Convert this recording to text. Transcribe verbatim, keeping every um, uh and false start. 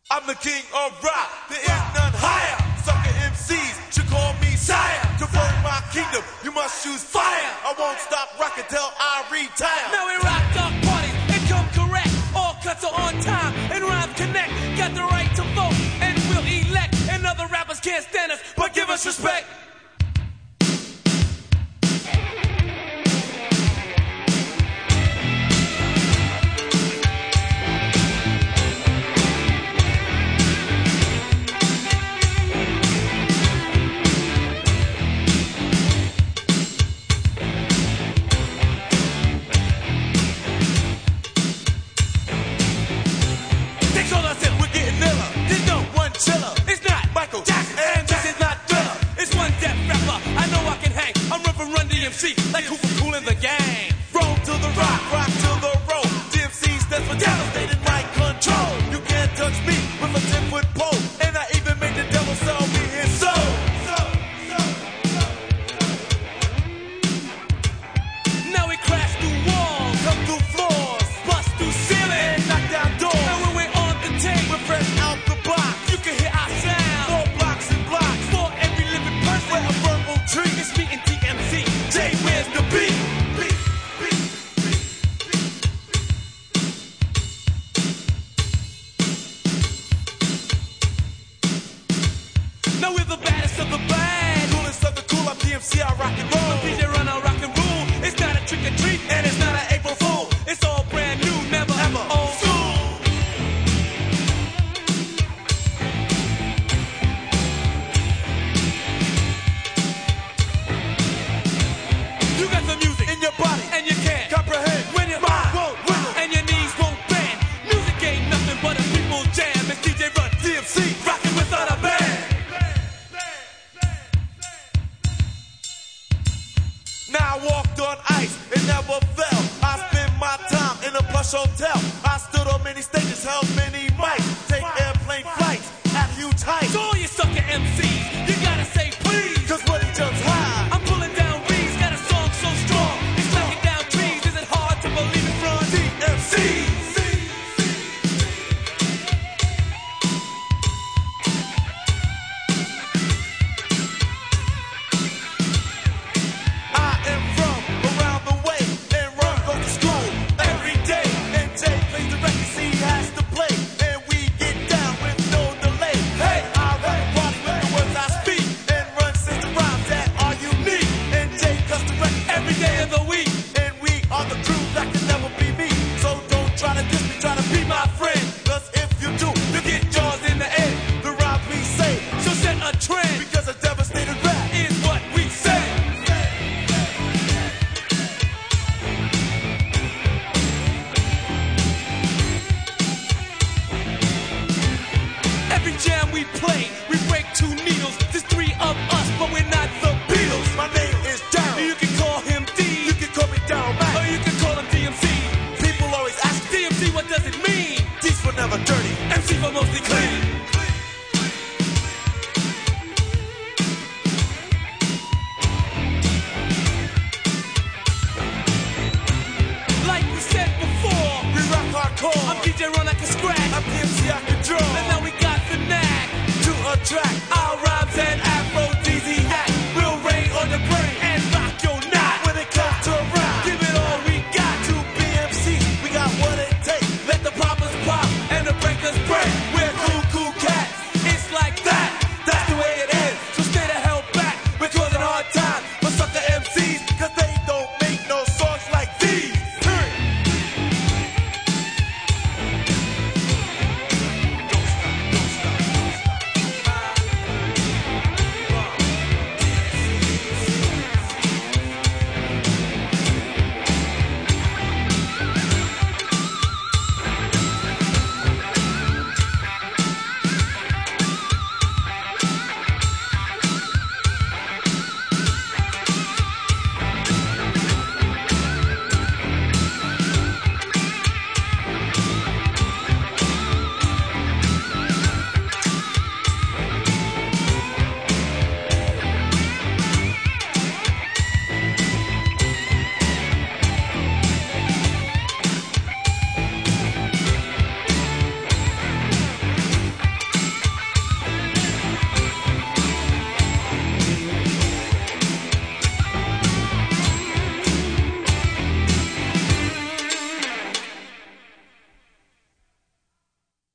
I'm the king of rock, there ain't none higher. Sucker M Cs should call me sire. To burn my kingdom, you must choose fire. I won't stop rocking till I retire. Now we rock dark parties and come correct. All cuts are on time and rhymes connect. Got the right to vote and we'll elect. And other rappers can't stand us, but give us respect. Chiller. It's not Michael Jackson, and this is not Thriller. It's one deaf rapper. I know I can hang. I'm ripping Run D M C like Cooper Cool in the gang. Roll to the rock, rock to the roll. D M C stands for devastating right control. You can't touch me with a ten foot pole, and I even made the devil sell me his soul. Now we crash through walls, Come through floors, bust through ceilings, knock down doors. and when we're on the tape, We're fresh out the box. you can hear our sound. Four blocks and blocks. For every living person, We're a verbal tree. it's me and D M C. Jay, where's the beat? Beat, beat, beat, beat. Now we're the baddest of the bad. Coolest of the cool, I'm D M C, I rock and roll. D J run on rock and roll. It's not a trick or treat, And it's not an April Fool. it's all brand new, never Ever old school. You got the music In your body, and you can't comprehend. when your Mind mind won't wiggle. and your knees won't bend. Music ain't nothing but a people jam. It's D J Run, D M C, rocking without a band. Now I walked on ice and never fell. I spent my time in a plush hotel. I stood on many stages, held many mics. Take airplane flights at huge heights. So all you sucker M Cs, you gotta say please. Cause when he jumps high, I'm pulling down reeds, got a song so strong. It's knocking down trees, is it hard to believe it's wrong? D M C. I am from around the way, and Run goes to school every day. And Jay plays the records he has to play, and we get down with no delay. Hey, I rap body with the words I speak, and Run says the rhymes that are unique. And Jay cuts the record Every day of the week, and we are the crew that can never be me. So don't try to diss me, try to be my friend. Cause if you do, you get yours in the end. The rhymes we say, so set a trend, because a devastated rap. is what we say. Every jam we play, we break two needles. There's three of us, but we're not the Beatles. My name is Daryl. You can call him D, You can call me Daryl or Mack. you can call him D M C. People always ask me, D M C, what does it mean? these were never dirty. M C for mostly clean. Like we said before, We rock hardcore. I'm D J Run like a scratch. I'm D M C, I can draw. And now we got the knack. To attract